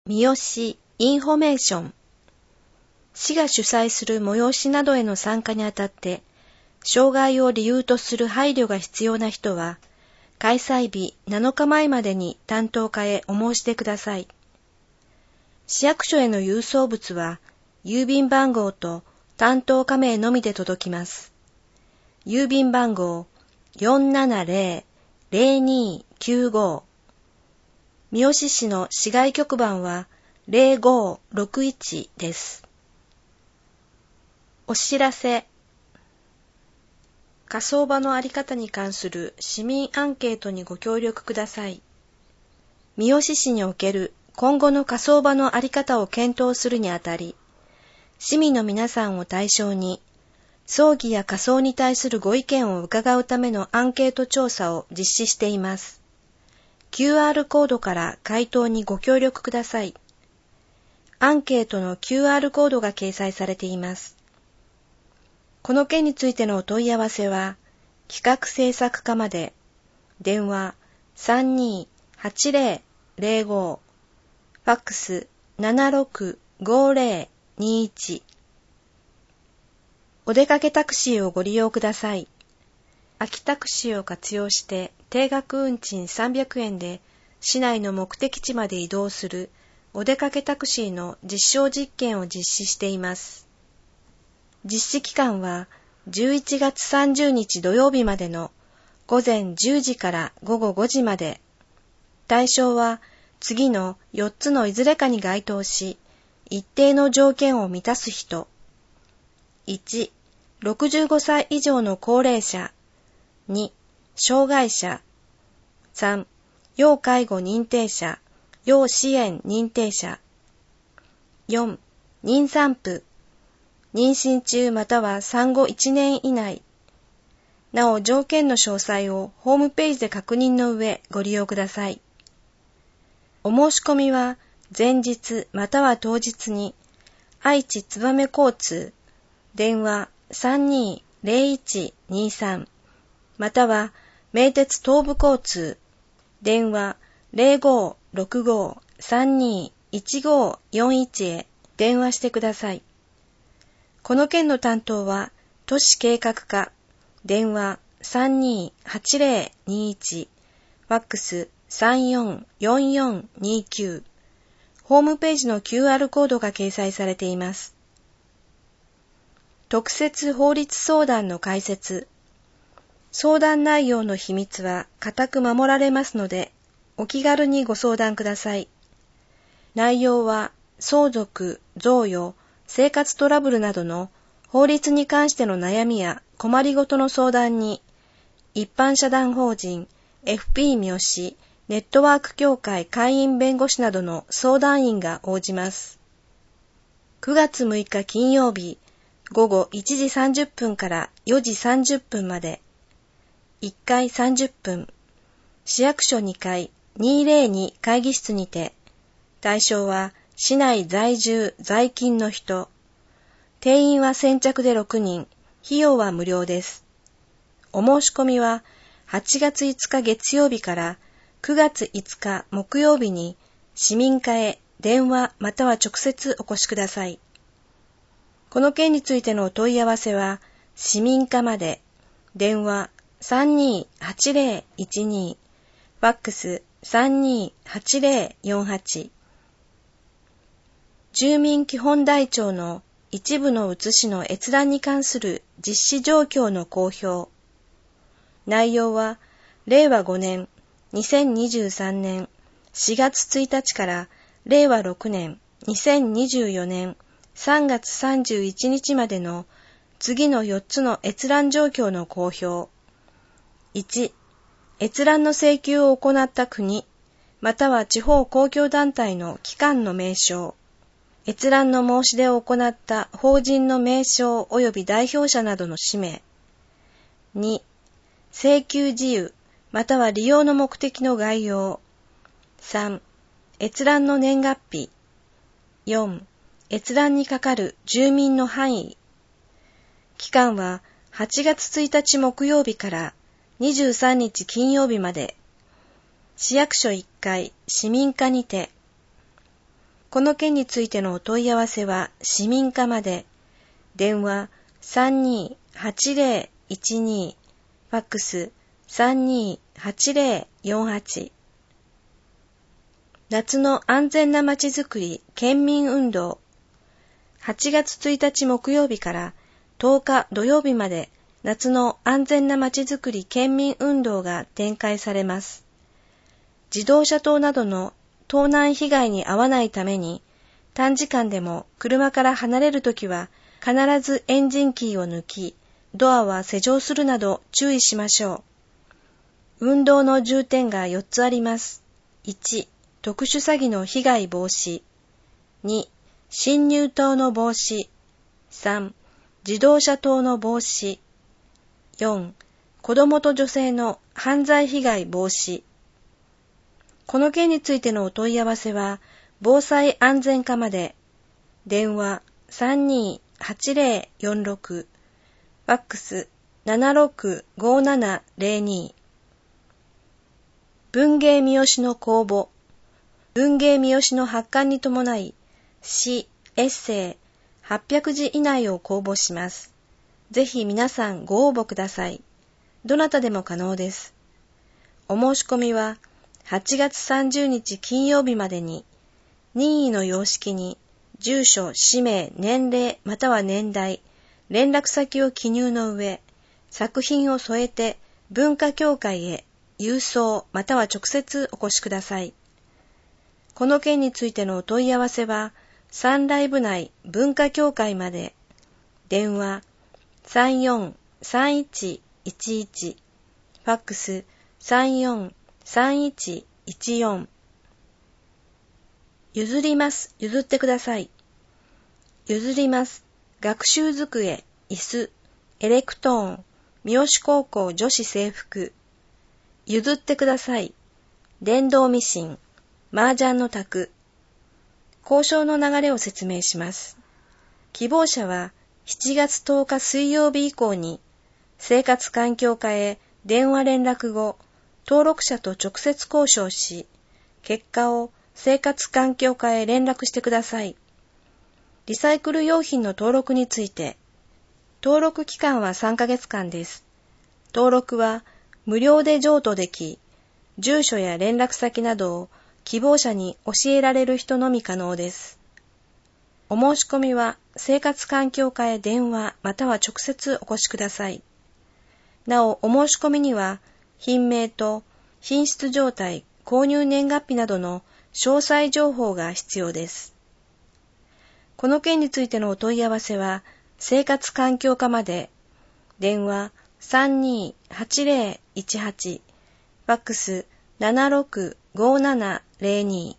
三好インフォメーション。市が主催する催しなどへの参加にあたって、障害を理由とする配慮が必要な人は、開催日7日前までに担当課へお申し出ください。市役所への郵送物は、郵便番号と担当課名のみで届きます。郵便番号470-0295。三好市の市外局番は0561です。お知らせ。火葬場のあり方に関する市民アンケートにご協力ください。三好市における今後の火葬場のあり方を検討するにあたり、市民の皆さんを対象に、葬儀や火葬に対するご意見を伺うためのアンケート調査を実施しています。QR コードから回答にご協力ください。アンケートの QR コードが掲載されています。この件についてのお問い合わせは、企画制作課まで、電話328005、ファックス765021。お出かけタクシーをご利用ください。空きタクシーを活用して定額運賃300円で市内の目的地まで移動するお出かけタクシーの実証実験を実施しています。実施期間は11月30日土曜日までの午前10時から午後5時まで。対象は次の4つのいずれかに該当し、一定の条件を満たす人。1、65歳以上の高齢者。2、障害者。3、要介護認定者、要支援認定者。4、妊産婦。妊娠中または産後1年以内。なお条件の詳細をホームページで確認の上ご利用ください。お申し込みは前日または当日に愛知つばめ交通電話320123または名鉄東部交通電話0565-321541へ電話してください。この件の担当は都市計画課電話328021ファックス344429ホームページの QR コードが掲載されています。特設法律相談の開設。相談内容の秘密は固く守られますので、お気軽にご相談ください。内容は相続、贈与、生活トラブルなどの法律に関しての悩みや困りごとの相談に、一般社団法人 FP 三好ネットワーク協会会員弁護士などの相談員が応じます。9月6日金曜日、午後1時30分から4時30分まで、1回30分、市役所2階202会議室にて、対象は市内在住在勤の人、定員は先着で6人、費用は無料です。お申し込みは8月5日月曜日から9月5日木曜日に市民課へ電話または直接お越しください。この件についてのお問い合わせは市民課まで電話328012ファックス328048住民基本台帳の一部の写しの閲覧に関する実施状況の公表。内容は令和5年2023年4月1日から令和6年2024年3月31日までの次の4つの閲覧状況の公表。1、閲覧の請求を行った国、または地方公共団体の機関の名称。閲覧の申し出を行った法人の名称及び代表者などの氏名。2、請求事由、または利用の目的の概要。3、閲覧の年月日。4、閲覧にかかる住民の範囲。期間は8月1日木曜日から23日金曜日まで。市役所1階市民課にて。 この件についてのお問い合わせは市民課まで。電話32-8012、ファックス32-8048。夏の安全なまちづくり県民運動。8月1日木曜日から10日土曜日まで夏の安全なまちづくり県民運動が展開されます。自動車盗などの盗難被害に遭わないために、短時間でも車から離れるときは必ずエンジンキーを抜き、ドアは施錠するなど注意しましょう。運動の重点が4つあります。1、特殊詐欺の被害防止。2、侵入盗の防止。3、自動車盗の防止。4、子供と女性の犯罪被害防止。この件についてのお問い合わせは、防災安全課まで。電話32-8046、ファックス765702。文芸三好の公募。文芸三好の発刊に伴い、詩、エッセイ800字以内を公募します。ぜひ皆さんご応募ください。どなたでも可能です。お申し込みは8月30日金曜日までに、任意の様式に住所、氏名、年齢または年代、連絡先を記入の上、作品を添えて文化協会へ郵送または直接お越しください。この件についてのお問い合わせは、サンライブ内文化協会まで。電話34-3111、ファックス34-3114。譲ります、譲ってください。譲ります、学習机、椅子、エレクトーン、三好高校女子制服。譲ってください、電動ミシン、麻雀の卓。交渉の流れを説明します。希望者は7月10日水曜日以降に生活環境課へ電話連絡後、登録者と直接交渉し、結果を生活環境課へ連絡してください。リサイクル用品の登録について、登録期間は3ヶ月間です。登録は無料で譲渡でき、住所や連絡先などを希望者に教えられる人のみ可能です。お申し込みは生活環境課へ電話または直接お越しください。なお、お申し込みには品名と品質状態、購入年月日などの詳細情報が必要です。この件についてのお問い合わせは生活環境課まで。電話32-8018、ファックス765702。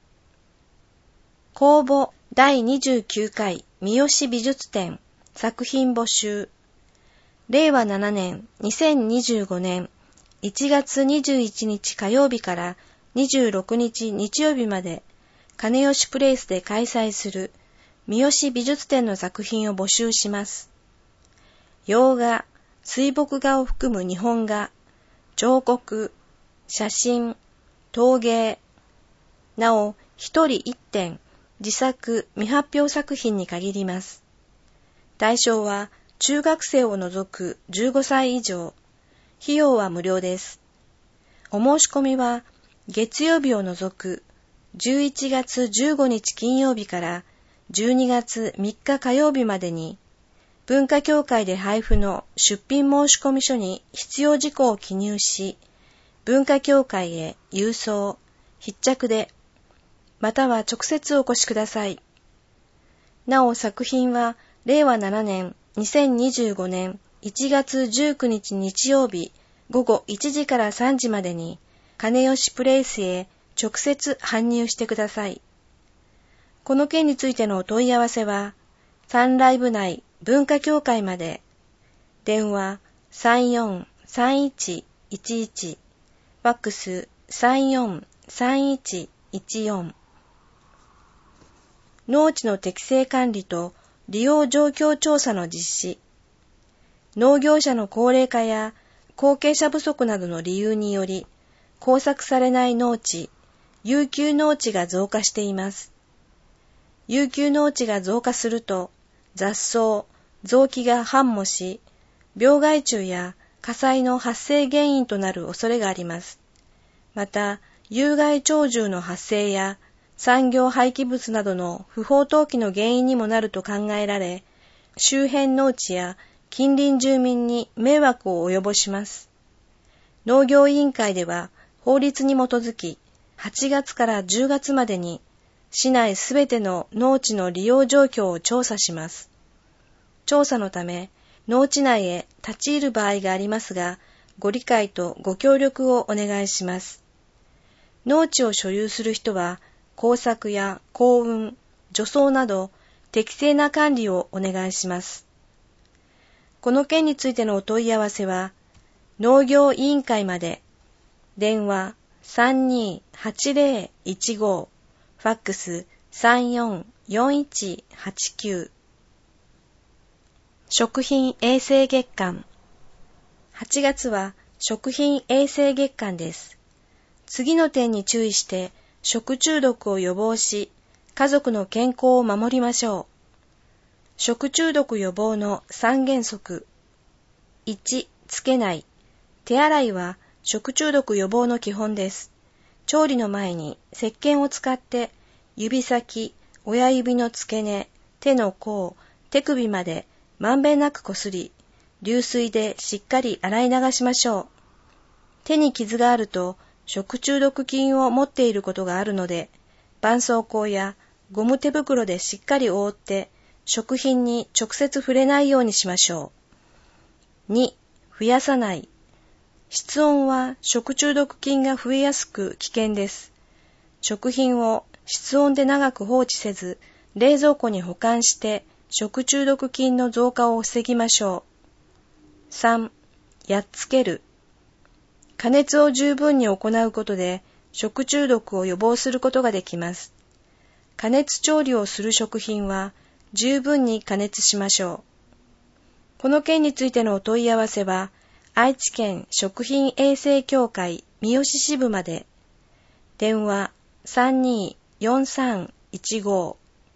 公募第29回三好美術展作品募集。令和7年2025年1月21日火曜日から26日日曜日まで金吉プレイスで開催する三好美術展の作品を募集します。洋画、水墨画を含む日本画、彫刻、写真、陶芸。なお、一人一点、自作未発表作品に限ります。対象は中学生を除く15歳以上。費用は無料です。お申し込みは月曜日を除く11月15日金曜日から12月3日火曜日までに文化協会で配布の出品申込書に必要事項を記入し、文化協会へ郵送、必着で、または直接お越しください。なお作品は令和7年2025年1月19日日曜日午後1時から3時までに金吉プレイスへ直接搬入してください。この件についてのお問い合わせはサンライブ内文化協会まで。電話34-3111、ファックス34-3114。農地の適正管理と利用状況調査の実施。農業者の高齢化や後継者不足などの理由により、耕作されない農地、遊休農地が増加しています。 有給農地が増加すると、雑草、臓器が繁茂し、病害虫や火災の発生原因となる恐れがあります。また、有害鳥獣の発生や産業廃棄物などの不法投棄の原因にもなると考えられ、周辺農地や近隣住民に迷惑を及ぼします。農業委員会では法律に基づき、8月から10月までに市内すべての農地の利用状況を調査します。調査のため、農地内へ立ち入る場合がありますが、ご理解とご協力をお願いします。農地を所有する人は、耕作や耕運、除草など適正な管理をお願いします。この件についてのお問い合わせは、農業委員会まで、電話 328015、ファックス344189。食品衛生月間。8月は食品衛生月間です。次の点に注意して食中毒を予防し、家族の健康を守りましょう。食中毒予防の3原則。1、つけない。手洗いは食中毒予防の基本です。調理の前に石鹸を使って指先、親指の付け根、手の甲、手首までまんべんなくこすり、流水でしっかり洗い流しましょう。手に傷があると食中毒菌を持っていることがあるので、絆創膏やゴム手袋でしっかり覆って食品に直接触れないようにしましょう。2、増やさない。室温は食中毒菌が増えやすく危険です。食品を室温で長く放置せず、冷蔵庫に保管して食中毒菌の増加を防ぎましょう。3、やっつける。加熱を十分に行うことで食中毒を予防することができます。加熱調理をする食品は十分に加熱しましょう。この件についてのお問い合わせは、愛知県食品衛生協会三好支部まで。電話324315。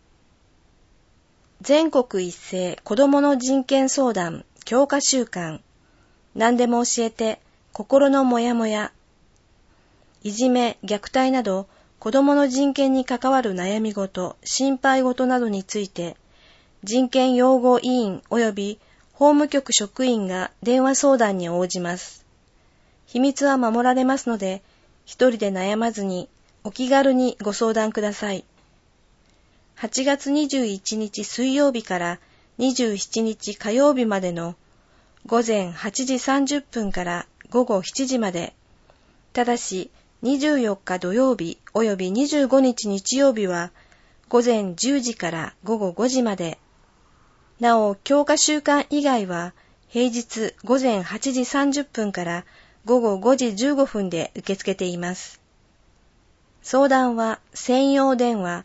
全国一斉子どもの人権相談強化週間。何でも教えて心のモヤモヤ。いじめ、虐待など子どもの人権に関わる悩み事、心配事などについて、人権擁護委員及び法務局職員が電話相談に応じます。秘密は守られますので、一人で悩まずにお気軽にご相談ください。8月21日水曜日から27日火曜日までの午前8時30分から午後7時まで、ただし24日土曜日及び25日日曜日は午前10時から午後5時まで、なお強化週間以外は平日午前8時30分から午後5時15分で受け付けています。相談は専用電話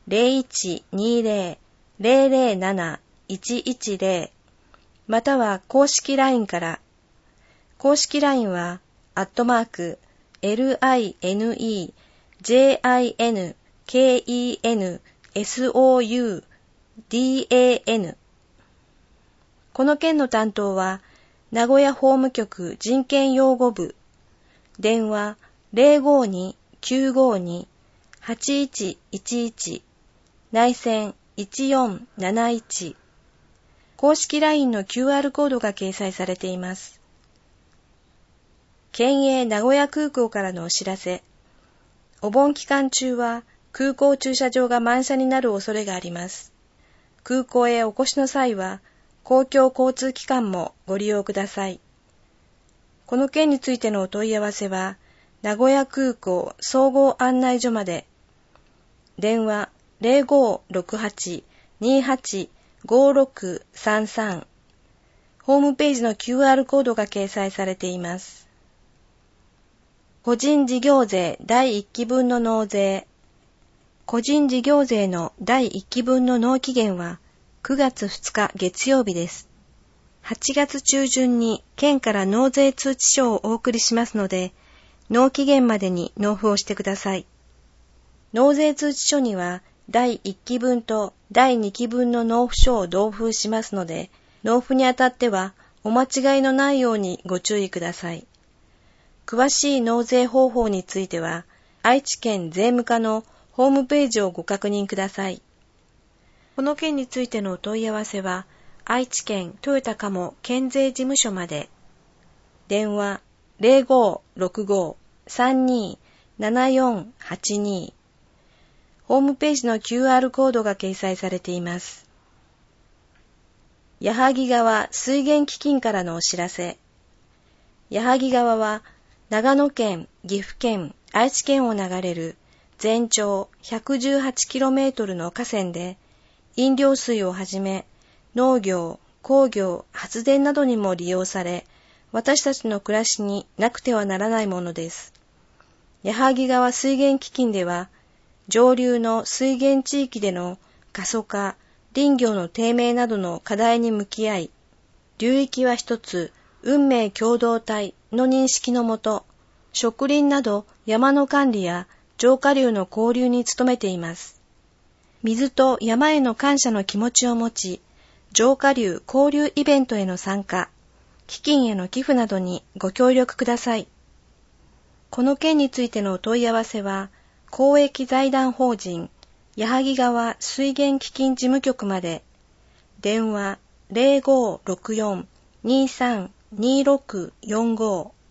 0120-007-110 または公式 LINE から。公式 LINE は@LINEKENSOUDAN。この件の担当は名古屋法務局人権擁護部。電話 052-952-8111 内線1471。公式 LINE の QR コードが掲載されています。県営名古屋空港からのお知らせ。お盆期間中は空港駐車場が満車になる恐れがあります。空港へお越しの際は公共交通機関もご利用ください。この件についてのお問い合わせは名古屋空港総合案内所まで。電話 0568-285633。ホームページの QR コードが掲載されています。個人事業税第1期分の納税。個人事業税の第1期分の納期限は9月2日月曜日です。8月中旬に県から納税通知書をお送りしますので、納期限までに納付をしてください。納税通知書には第1期分と第2期分の納付書を同封しますので、納付にあたってはお間違いのないようにご注意ください。詳しい納税方法については、愛知県税務課のホームページをご確認ください。この件についてのお問い合わせは、愛知県豊田鴨県税事務所まで。電話0565-327482。ホームページの QR コードが掲載されています。矢作川水源基金からのお知らせ。矢作川は長野県、岐阜県、愛知県を流れる全長 118km の河川で、飲料水をはじめ農業、工業、発電などにも利用され、私たちの暮らしになくてはならないものです。矢作川水源基金では、上流の水源地域での過疎化、林業の低迷などの課題に向き合い、流域は一つ、運命共同体の認識のもと、植林など山の管理や浄化流の交流に努めています。水と山への感謝の気持ちを持ち、浄化流交流イベントへの参加、基金への寄付などにご協力ください。この件についてのお問い合わせは、公益財団法人矢作川水源基金事務局まで。電話0564-232645